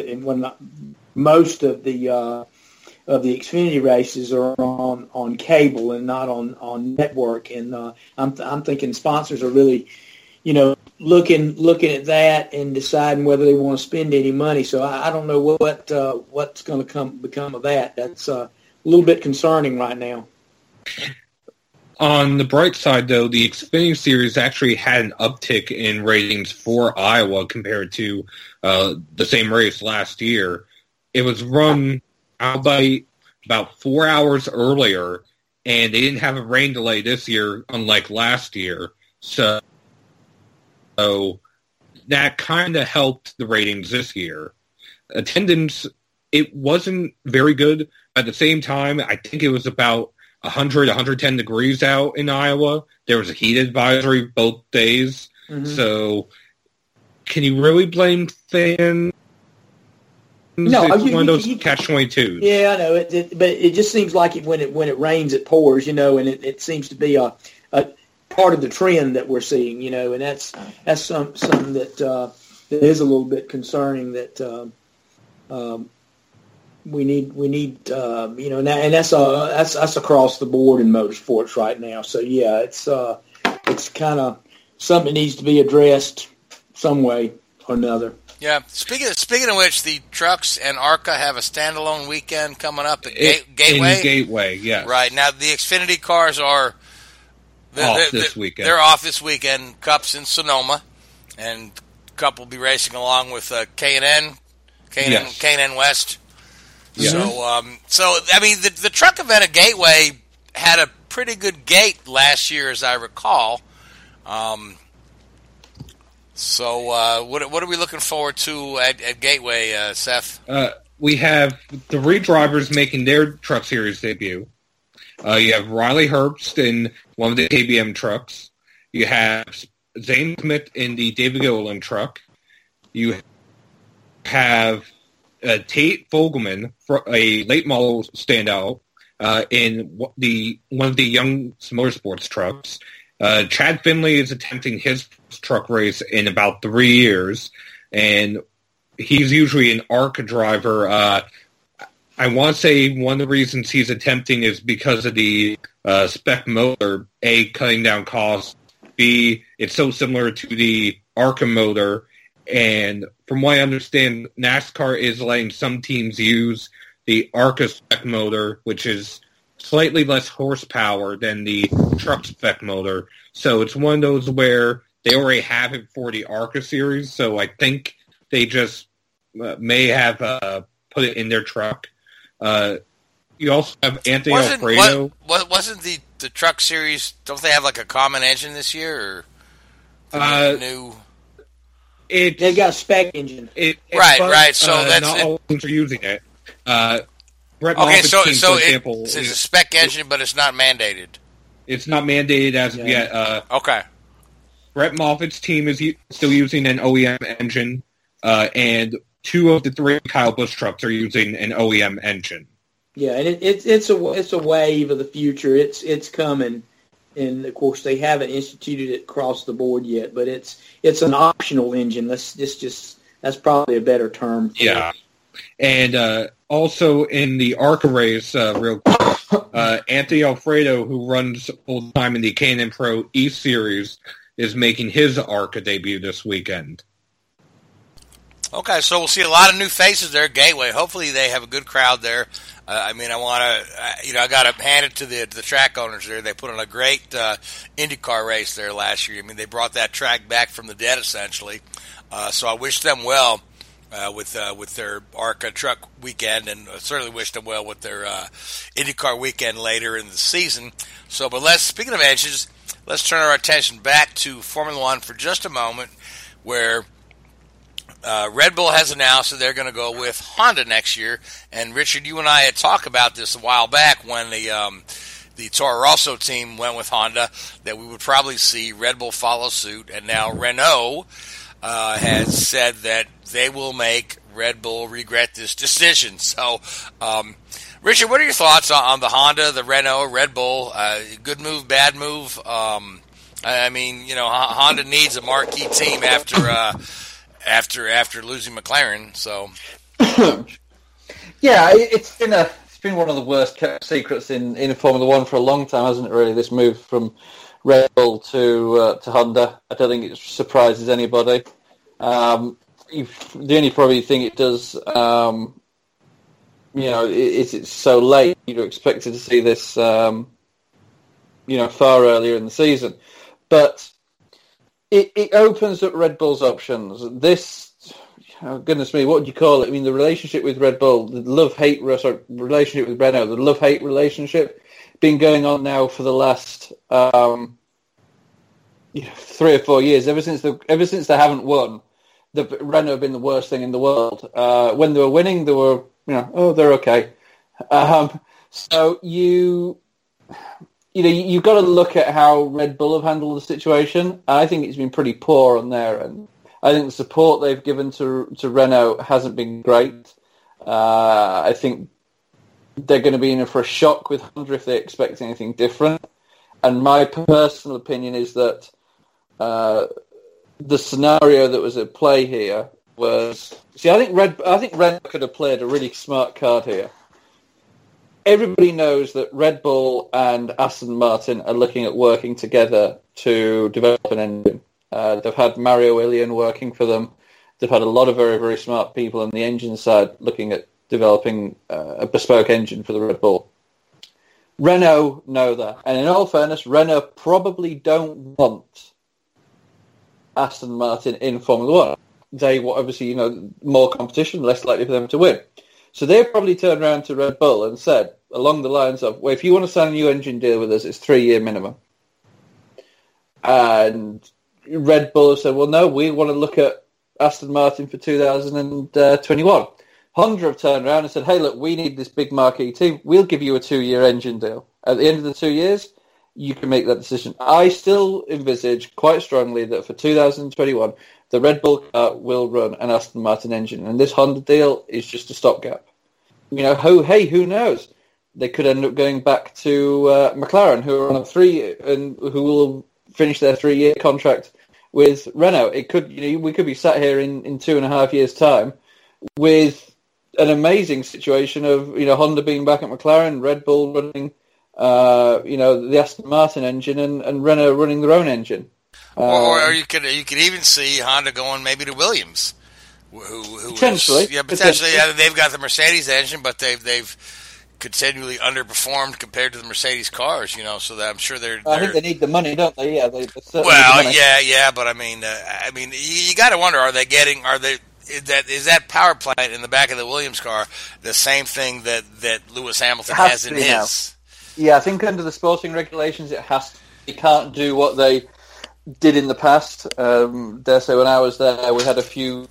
most of the Xfinity races are on cable and not on network, and I'm thinking sponsors are really, looking at that and deciding whether they want to spend any money. So I don't know what's going to become of that. That's a little bit concerning right now. On the bright side, though, the Xfinity Series actually had an uptick in ratings for Iowa compared to the same race last year. It was run out by about 4 hours earlier, and they didn't have a rain delay this year, unlike last year. So that kind of helped the ratings this year. Attendance, it wasn't very good. At the same time, I think it was about 100, 110 degrees out in Iowa. There was a heat advisory both days. Mm-hmm. So can you really blame fans? No, it's one of those catch-22s. Yeah, I know. But it just seems like when it rains, it pours, and it seems to be a part of the trend that we're seeing, and that's something that is a little bit concerning that we need and that's across the board in motorsports right now. So yeah, it's it's kind of something that needs to be addressed some way or another. Yeah. Speaking of which, the trucks and ARCA have a standalone weekend coming up at Gateway. In Gateway, yeah. Right. Now, the Xfinity cars are off this weekend. They're off this weekend. Cup's in Sonoma, and Cup will be racing along with K&N West. Yes. So I mean, the truck event at Gateway had a pretty good gate last year, as I recall. So what are we looking forward to at Gateway, Seth? We have 3 drivers making their Truck Series debut. You have Riley Herbst in one of the KBM trucks. You have Zane Smith in the David Gilliland truck. You have Tate Fogelman, a late model standout, in one of the Young Motorsports trucks. Chad Finley is attempting his truck race in about 3 years, and he's usually an ARCA driver. I want to say one of the reasons he's attempting is because of the spec motor, A, cutting down costs, B, it's so similar to the ARCA motor, and from what I understand, NASCAR is letting some teams use the ARCA spec motor, which is slightly less horsepower than the truck spec motor. So it's one of those where they already have it for the ARCA series, so I think they just may have put it in their truck. You also have Anthony Alfredo. Wasn't the truck series, don't they have like a common engine this year? Or new? They've got a spec engine. Right. So that's not all teams are using it. Brett okay, Moffitt's so team, for example, it's a spec engine, but it's not mandated. It's not mandated as of yet. Okay. Brett Moffitt's team is still using an OEM engine, and 2 of the 3 Kyle Busch trucks are using an OEM engine. Yeah, and it's a wave of the future. It's coming, and of course they haven't instituted it across the board yet. But it's an optional engine. That's probably a better term. Yeah, and also in the ARCA race, real quick, Anthony Alfredo, who runs full time in the K&N Pro E Series, is making his ARCA debut this weekend. Okay, so we'll see a lot of new faces there at Gateway. Hopefully they have a good crowd there. I got to hand it to the track owners there. They put on a great IndyCar race there last year. I mean, they brought that track back from the dead, essentially. So I wish them well with their ARCA truck weekend, and certainly wish them well with their IndyCar weekend later in the season. So, but speaking of engines, let's turn our attention back to Formula One for just a moment, where Red Bull has announced that they're going to go with Honda next year. And Richard, you and I had talked about this a while back when the Toro Rosso team went with Honda, that we would probably see Red Bull follow suit. And now Renault has said that they will make Red Bull regret this decision. So, Richard, what are your thoughts on the Honda, the Renault, Red Bull? Good move, bad move? I mean, Honda needs a marquee team after losing McLaren, so yeah, it's been one of the worst kept secrets in Formula One for a long time, hasn't it? Really, this move from Red Bull to Honda. I don't think it surprises anybody. The only probably thing it does, it's so late. You'd have expected to see this, far earlier in the season, but. It opens up Red Bull's options. This, goodness me, what would you call it? I mean, the relationship with Red Bull, the love-hate relationship with Renault, the love-hate relationship, been going on now for the last 3 or 4 years. Ever since they haven't won, Renault have been the worst thing in the world. When they were winning, they were, they're okay. So you've got to look at how Red Bull have handled the situation. I think it's been pretty poor on their end. I think the support they've given to Renault hasn't been great. I think they're going to be in for a shock with Honda if they expect anything different. And my personal opinion is that the scenario that was at play here was... I think Renault could have played a really smart card here. everybody knows that Red Bull and Aston Martin are looking at working together to develop an engine. They've had Mario Ilian working for them. They've had a lot of very, very smart people on the engine side looking at developing a bespoke engine for the Red Bull. Renault know that. And in all fairness, Renault probably don't want Aston Martin in Formula 1. They obviously, more competition, less likely for them to win. So they probably turned around to Red Bull and said, along the lines of, well, if you want to sign a new engine deal with us, it's 3-year minimum. And Red Bull have said, well, no, we want to look at Aston Martin for 2021. Honda have turned around and said, hey, look, we need this big marquee team. We'll give you a 2-year engine deal. At the end of the 2 years, you can make that decision. I still envisage quite strongly that for 2021, the Red Bull car will run an Aston Martin engine. And this Honda deal is just a stopgap. Who knows? They could end up going back to McLaren, who are on a 3 and who will finish their 3-year contract with Renault. It could, we could be sat here in 2.5 years' time with an amazing situation of Honda being back at McLaren, Red Bull running the Aston Martin engine, and Renault running their own engine. Or you could even see Honda going maybe to Williams, who potentially. Potentially. Yeah, they've got the Mercedes engine, but they've continually underperformed compared to the Mercedes cars. So that I'm sure they're. I think they need the money, don't they? Yeah, they certainly well, need the money. yeah, but I mean, you got to wonder: is that power plant in the back of the Williams car the same thing that Lewis Hamilton has in his? Now. Yeah, I think under the sporting regulations, it has to. You can't do what they did in the past. Dare say, when I was there, we had a few,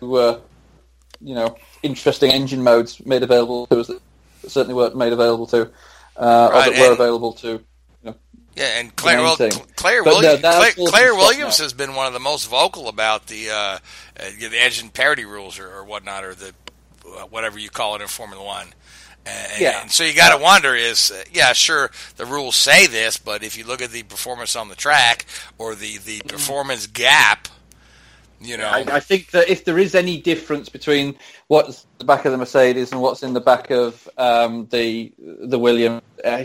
interesting engine modes made available to us that certainly weren't made available to, or that were available to. Yeah, and Claire Williams has been one of the most vocal about the engine parity rules or whatnot, or the whatever you call it in Formula One. And so you got to wonder sure, the rules say this, but if you look at the performance on the track or the performance gap, I think that if there is any difference between what's the back of the Mercedes and what's in the back of the Williams,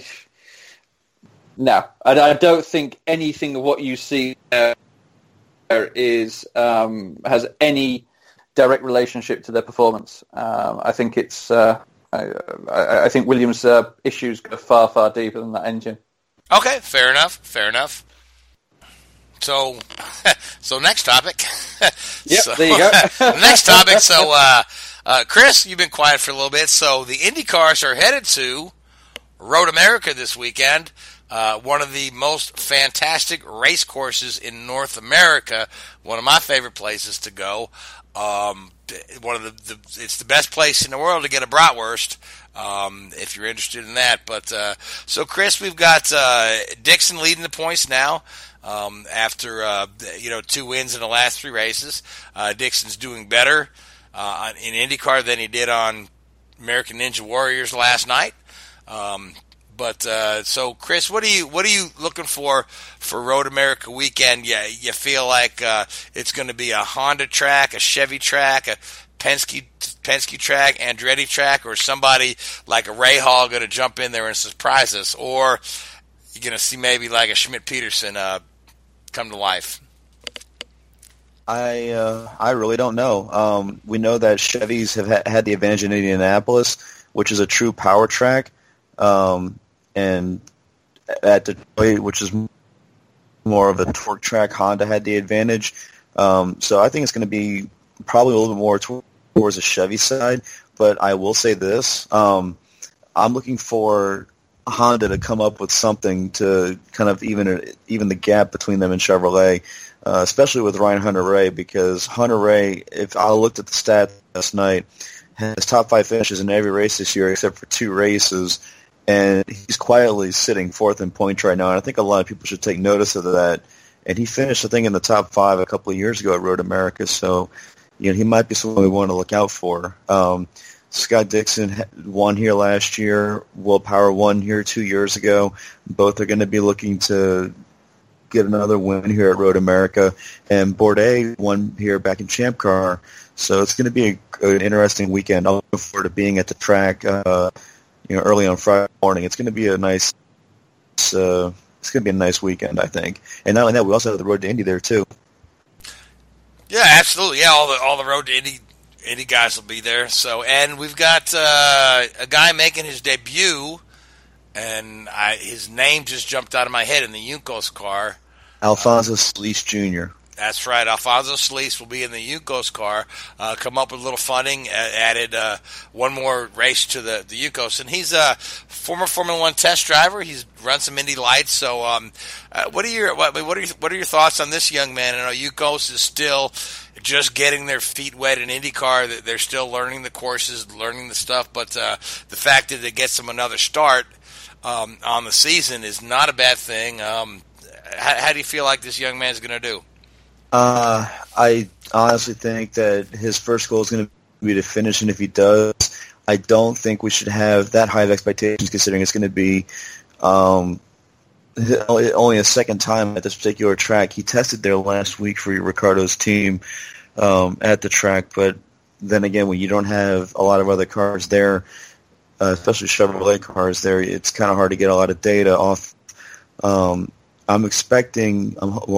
no, I don't think anything of what you see there is has any direct relationship to their performance. I think it's. I think Williams' issues go far, far deeper than that engine. Okay, fair enough. So next topic. There you go. Next topic. So, Chris, you've been quiet for a little bit. So the Indy cars are headed to Road America this weekend. One of the most fantastic race courses in North America. One of my favorite places to go. It's the best place in the world to get a bratwurst, if you're interested in that. But so, Chris, we've got Dixon leading the points now after 2 wins in the last 3 races. Dixon's doing better in IndyCar than he did on American Ninja Warriors last night. So, Chris, what are you looking for Road America weekend? Yeah, you feel like it's going to be a Honda track, a Chevy track, a Penske track, Andretti track, or somebody like a Ray Hall going to jump in there and surprise us, or you're going to see maybe like a Schmidt-Peterson come to life? I really don't know. We know that Chevys have had the advantage in Indianapolis, which is a true power track. And at Detroit, which is more of a torque track, Honda had the advantage. So I think it's going to be probably a little bit more towards the Chevy side. But I will say this. I'm looking for Honda to come up with something to kind of even the gap between them and Chevrolet, especially with Ryan Hunter-Reay, because Hunter-Reay, if I looked at the stats last night, has top 5 finishes in every race this year except for 2 races. And he's quietly sitting 4th in points right now, and I think a lot of people should take notice of that. And he finished, I think, in the top 5 a couple of years ago at Road America, so he might be someone we want to look out for. Scott Dixon won here last year. Will Power won here 2 years ago. Both are going to be looking to get another win here at Road America. And Bourdais won here back in Champ Car, so it's going to be an interesting weekend. I'm looking forward to being at the track. early on Friday morning. It's going to be a nice. It's going to be a nice weekend, I think. And not only that, we also have the Road to Indy there too. Yeah, absolutely. Yeah, all the Road to Indy guys will be there. So, and we've got a guy making his debut, and his name just jumped out of my head in the Juncos car. Alfonso Solis Jr. That's right. Alfonso Solis will be in the Juncos car. Come up with a little funding. Added one more race to the Juncos, and he's a former Formula One test driver. He's run some Indy Lights. So, what are your thoughts on this young man? I know Juncos is still just getting their feet wet in IndyCar. They're still learning the courses, learning the stuff. But the fact that it gets them another start on the season is not a bad thing. How do you feel like this young man's going to do? I honestly think that his first goal is going to be to finish, and if he does, I don't think we should have that high of expectations, considering it's going to be only a second time at this particular track. He tested there last week for Ricardo's team at the track, but then again, when you don't have a lot of other cars there, especially Chevrolet cars there, it's kind of hard to get a lot of data off. I'm expecting,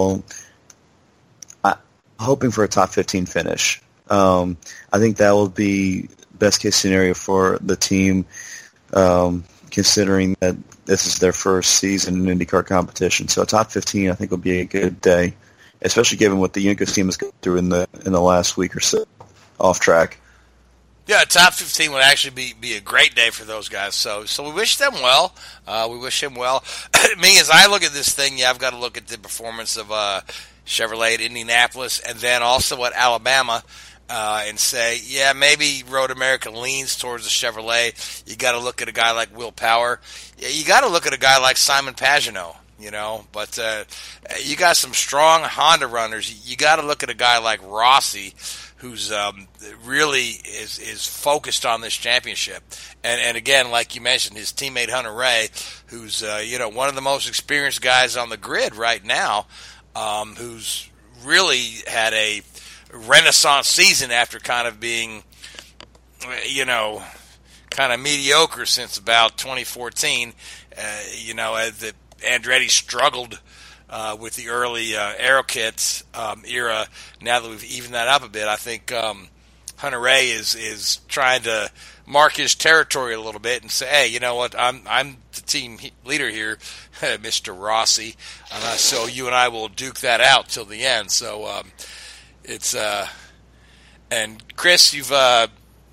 hoping for a top 15 finish. I think that will be best case scenario for the team, considering that this is their first season in IndyCar competition. So a top 15, I think, will be a good day, especially given what the Juncos team has gone through in the last week or so off track. Yeah, top 15 would actually be a great day for those guys. So we wish them well. We wish him well. Me, as I look at this thing, I've got to look at the performance of Chevrolet at Indianapolis and then also at Alabama and say, yeah, maybe Road America leans towards the Chevrolet. You got to look at a guy like Will Power. You got to look at a guy like Simon Pagenaud, But you got some strong Honda runners. You got to look at a guy like Rossi, who's really is focused on this championship. And again, like you mentioned, his teammate Hunter Ray, who's one of the most experienced guys on the grid right now, who's really had a renaissance season after kind of being, kind of mediocre since about 2014. That Andretti struggled with the early AeroKit era. Now that we've evened that up a bit, I think Hunter Ray is trying to mark his territory a little bit and say, hey, you know what, I'm the team leader here, Mr. Rossi, so you and I will duke that out till the end. So it's and Chris, you've got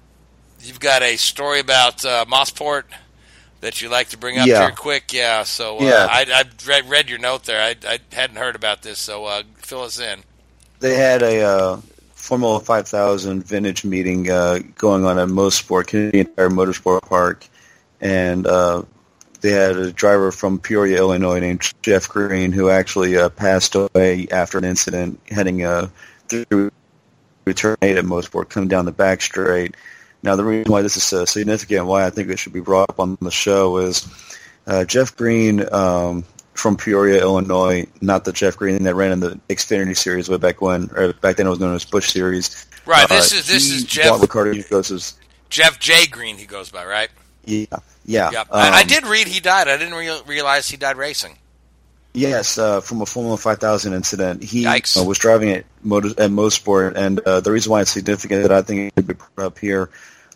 a story about Mosport that you like to bring up here quick. Yeah, so I read your note there. I hadn't heard about this, so fill us in. They had a Formula 5000 vintage meeting going on at Mosport, Canadian Tire Motorsport Park, and they had a driver from Peoria, Illinois named Jeff Green, who actually passed away after an incident heading through a tornado at Mosport, coming down the back straight. Now, the reason why this is so significant, why I think it should be brought up on the show, is Jeff Green from Peoria, Illinois, not the Jeff Green that ran in the Xfinity Series way back when, or back then it was known as Busch Series. Right, this is Jeff. Ricardo Juncos' Jeff J. Green, he goes by, right? Yeah. I did read he died. I didn't realize he died racing. Yes, from a Formula 5000 incident. He was driving at Mosport, and the reason why it's significant that I think it could be put up here,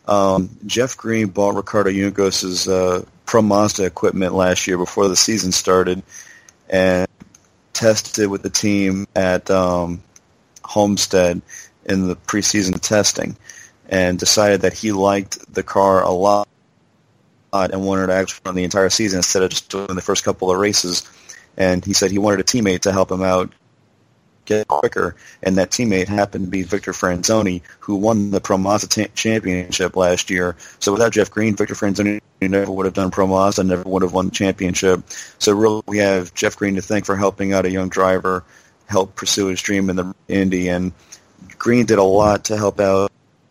Jeff Green bought Ricardo Juncos' Pro Mazda equipment last year before the season started and tested with the team at Homestead in the preseason testing and decided that he liked the car a lot and wanted to actually run the entire season instead of just doing the first couple of races. And he said he wanted a teammate to help him out get quicker, and that teammate happened to be Victor Franzoni, who won the Pro Mazda championship last year. So without Jeff Green, Victor Franzoni never would have done Pro Mazda, never would have won the championship. So really we have Jeff Green to thank for helping out a young driver, help pursue his dream in the Indy, and Green did a lot to help out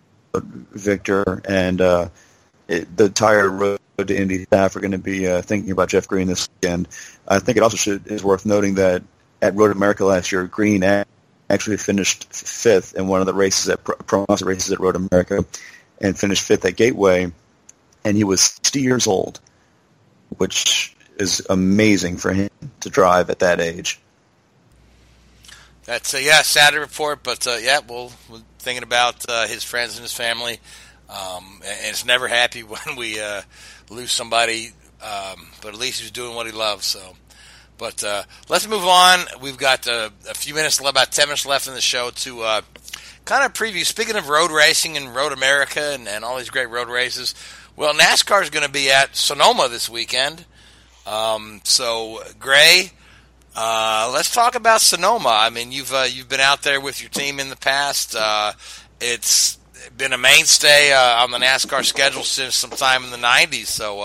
Victor, and the entire Road to Indy staff are going to be thinking about Jeff Green this weekend. I think it also is worth noting that at Road America last year, Green actually finished fifth in one of the races at Pro Mazda races at Road America, and finished fifth at Gateway. and he was 60 years old, which is amazing for him to drive at that age. That's sad to report, but we're thinking about his friends and his family, and it's never happy when we lose somebody, but at least he's doing what he loves. So, but let's move on. We've got a few minutes, about 10 minutes left in the show to kind of preview. Speaking of road racing and Road America and all these great road races, well, NASCAR is going to be at Sonoma this weekend. So, Gray, let's talk about Sonoma. I mean, you've been out there with your team in the past. It's been a mainstay on the NASCAR schedule since sometime in the 90s. So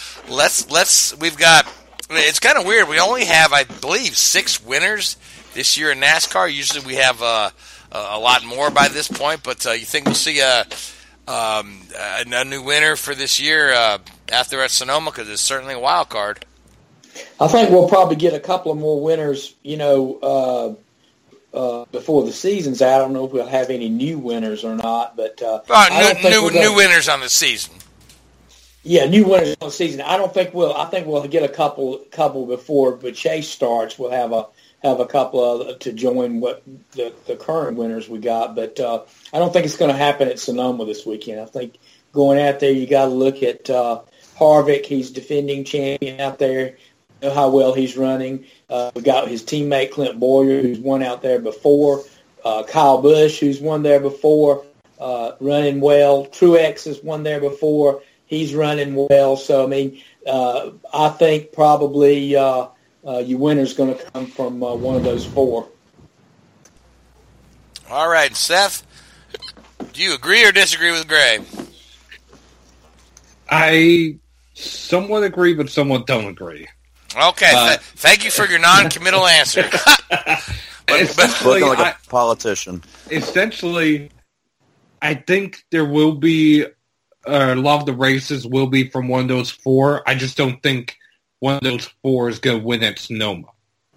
it's kind of weird. We only have, I believe, 6 winners this year in NASCAR. Usually we have a lot more by this point, but you think we'll see a new winner for this year out there at Sonoma, because it's certainly a wild card. I think we'll probably get a couple of more winners, before the season's out. I don't know if we'll have any new winners or not, but new winners on the season. Yeah, new winners on the season. I think we'll get a couple before the chase starts. We'll have a couple to join what the current winners we got, but I don't think it's going to happen at Sonoma this weekend. I think going out there, you got to look at Harvick. He's defending champion out there. Know how well he's running. We got his teammate Clint Boyer, who's won out there before. Kyle Busch, who's won there before, running well. Truex has won there before. He's running well. So, I mean, I think probably your winner's going to come from one of those 4. All right, Seth, do you agree or disagree with Gray? I somewhat agree, but somewhat don't agree. Okay, thank you for your non-committal answer. Looking like a politician. Essentially, I think there will be a lot of the races will be from one of those 4. I just don't think one of those 4 is going to win at Sonoma.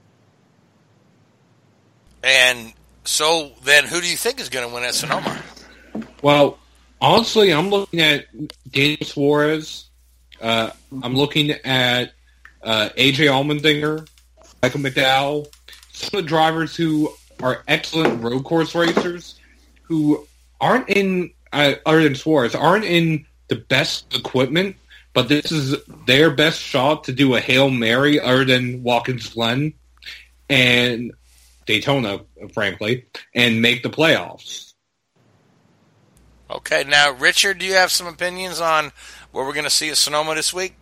And so then who do you think is going to win at Sonoma? Well, honestly, I'm looking at Daniel Suarez. I'm looking at AJ Allmendinger, Michael McDowell, some of the drivers who are excellent road course racers who aren't in, other than Suarez, aren't in the best equipment, but this is their best shot to do a Hail Mary other than Watkins Glen and Daytona, frankly, and make the playoffs. Okay, now, Richard, do you have some opinions on what we're going to see at Sonoma this week?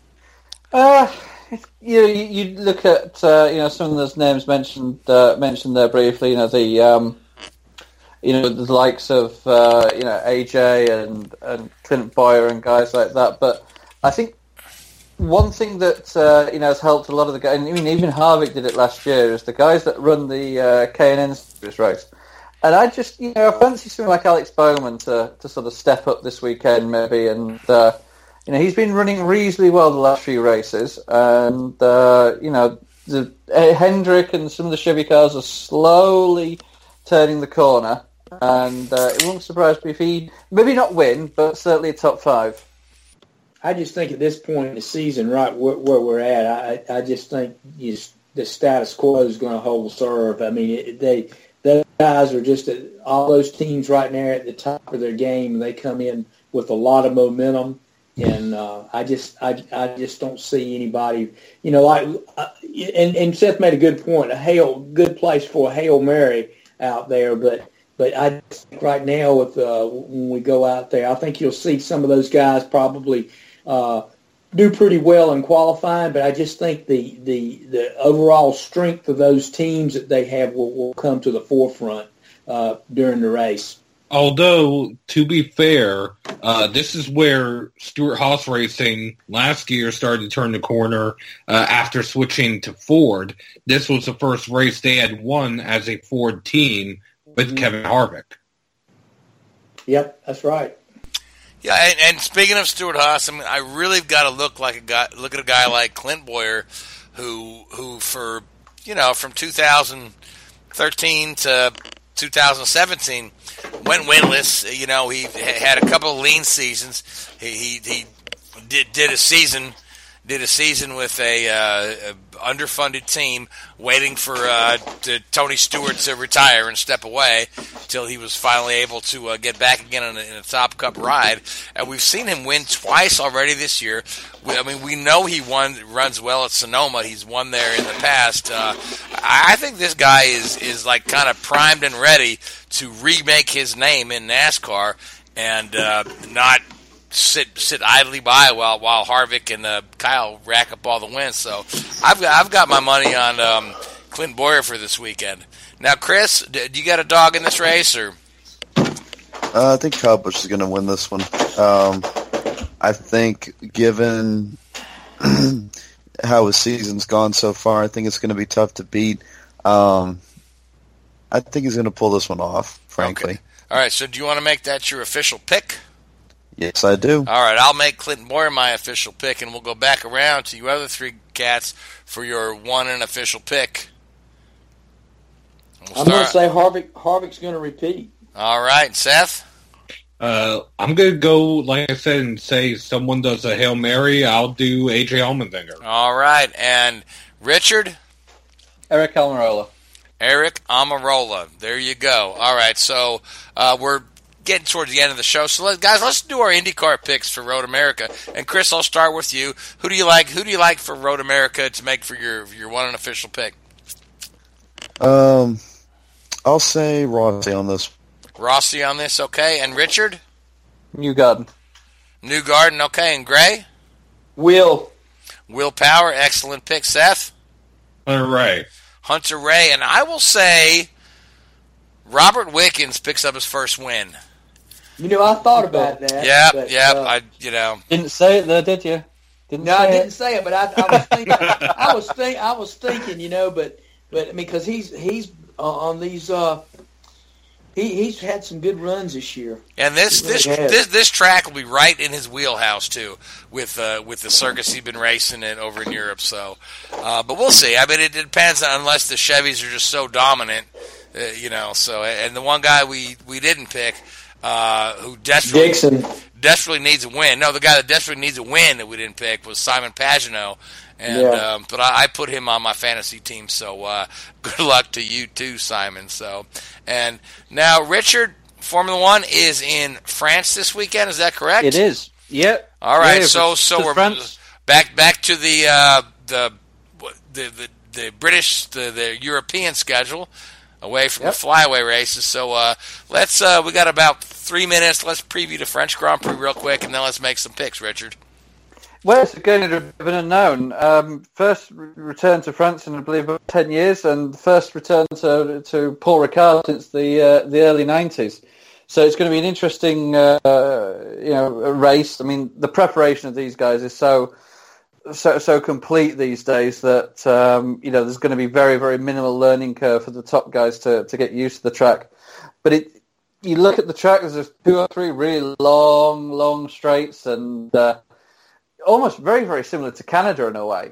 You look at some of those names mentioned there briefly. The likes of AJ and Clint Boyer and guys like that. But I think one thing that has helped a lot of the guys. I mean, even Harvick did it last year. Is the guys that run the K&N Series race. And I just I fancy something like Alex Bowman to sort of step up this weekend maybe and. He's been running reasonably well the last few races, and Hendrick and some of the Chevy cars are slowly turning the corner, and it won't surprise me if he maybe not win, but certainly top 5. I just think at this point in the season, right where we're at, I just think the status quo is going to hold serve. I mean, those guys are just all those teams right now at the top of their game. They come in with a lot of momentum. And I just don't see anybody, and Seth made a good point, good place for a Hail Mary out there, but I think right now when we go out there, I think you'll see some of those guys probably do pretty well in qualifying, but I just think the overall strength of those teams that they have will come to the forefront during the race. Although, to be fair, this is where Stewart-Haas Racing last year started to turn the corner after switching to Ford. This was the first race they had won as a Ford team with Kevin Harvick. Yep, that's right. Yeah, and speaking of Stewart-Haas, I mean, I really got to look at a guy like Clint Boyer, who for from 2013 to 2017 went winless. He had a couple of lean seasons. He did a season with a underfunded team, waiting for Tony Stewart to retire and step away until he was finally able to get back again in a Top Cup ride. And we've seen him win twice already this year. We know he runs well at Sonoma. He's won there in the past. I think this guy is like kind of primed and ready to remake his name in NASCAR and not sit idly by while Harvick and Kyle rack up all the wins. So I've got my money on Clint Bowyer for this weekend. Now, Chris, do you got a dog in this race, or? I think Kyle Busch is going to win this one. I think, given how his season's gone so far, I think it's going to be tough to beat. I think he's going to pull this one off, frankly. Okay. All right, so do you want to make that your official pick? Yes, I do. All right, I'll make Clinton Bowyer my official pick, and we'll go back around to you other three cats for your one and official pick. I'm going to say Harvick's going to repeat. All right, Seth? I'm going to go, like I said, and say someone does a Hail Mary. I'll do A.J. Allmendinger. All right, and Richard? Eric Almirola. Eric Almirola. There you go. All right, so we're getting towards the end of the show. So, let's do our IndyCar picks for Road America. And Chris, I'll start with you. Who do you like? Who do you like for Road America to make for your one unofficial pick? I'll say Rossi on this. Rossi on this, okay. And Richard? Newgarden. Newgarden, okay. And Gray? Will Power, excellent pick. Seth? All right. Hunter Ray. And I will say Robert Wickens picks up his first win. I thought about that. Yeah. Didn't say it there, did you? I didn't say it, but I was thinking. I was thinking, but I mean, because he's on these. He's had some good runs this year. And this track will be right in his wheelhouse too, with the circus he's been racing in over in Europe. So, but we'll see. I mean, it depends unless the Chevys are just so dominant. So, and the one guy we didn't pick, who desperately needs a win. No, the guy that desperately needs a win that we didn't pick was Simon Pagenaud. And but I put him on my fantasy team. So good luck to you too, Simon. So, and now Richard, Formula One is in France this weekend. Is that correct? It is. Yep. All right. Yeah, so we're France. back to the British, the European schedule. Away from the flyaway races. So let's we got about 3 minutes. Let's preview the French Grand Prix real quick, and then let's make some picks, Richard. Well, it's again a bit of an unknown. First return to France in, I believe, about 10 years, and first return to Paul Ricard since the early 90s. So it's going to be an interesting race. I mean, the preparation of these guys is so complete these days that there's going to be very, very minimal learning curve for the top guys to get used to the track. But you look at the track, there's 2 or 3 really long straights, and almost very, very similar to Canada in a way.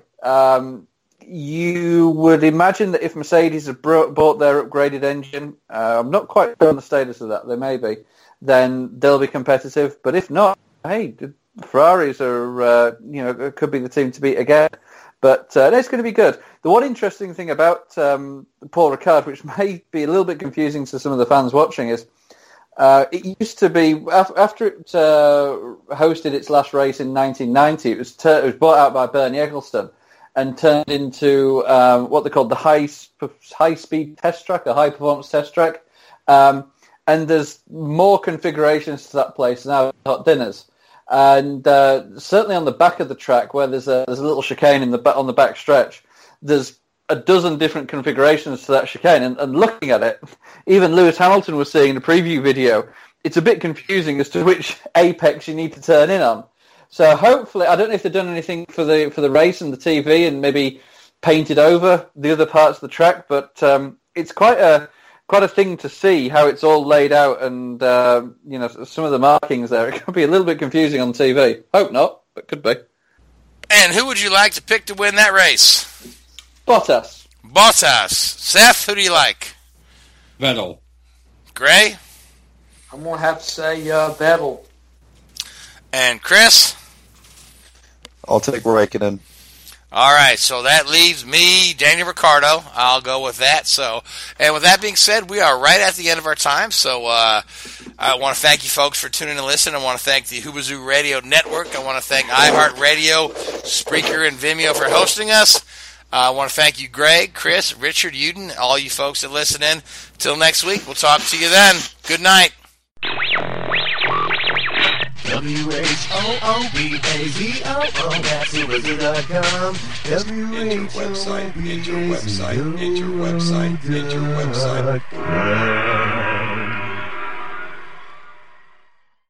You would imagine that if Mercedes have bought their upgraded engine, I'm not quite sure on the status of that, they may be, then they'll be competitive. But if not, hey, Ferraris are, could be the team to beat again. But it's going to be good. The one interesting thing about Paul Ricard, which may be a little bit confusing to some of the fans watching, is it used to be, after it hosted its last race in 1990, it was bought out by Bernie Ecclestone and turned into what they called the high-speed test track, a high-performance test track. And there's more configurations to that place now, hot dinners. And certainly on the back of the track, where there's a little chicane on the back stretch, there's a dozen different configurations to that chicane. And looking at it, even Lewis Hamilton was saying in the preview video, it's a bit confusing as to which apex you need to turn in on. So hopefully, I don't know if they've done anything for the race and the TV and maybe painted over the other parts of the track, but it's quite a thing to see how it's all laid out, and some of the markings there. It could be a little bit confusing on TV. Hope not, but could be. And who would you like to pick to win that race? Bottas. Seth, who do you like? Vettel. Gray? I'm going to have to say Vettel. And Chris? I'll take Raikkonen. All right, so that leaves me, Daniel Ricciardo. I'll go with that. So, and with that being said, we are right at the end of our time. So I want to thank you folks for tuning in and listening. I want to thank the Hoobazoo Radio Network. I want to thank iHeartRadio, Spreaker, and Vimeo for hosting us. I want to thank you, Greg, Chris, Richard, Uden, all you folks that listen in. Till next week, we'll talk to you then. Good night. WHOOBAZOO, that's Hoobazoo.com. Enter website, enter website, enter website, enter website.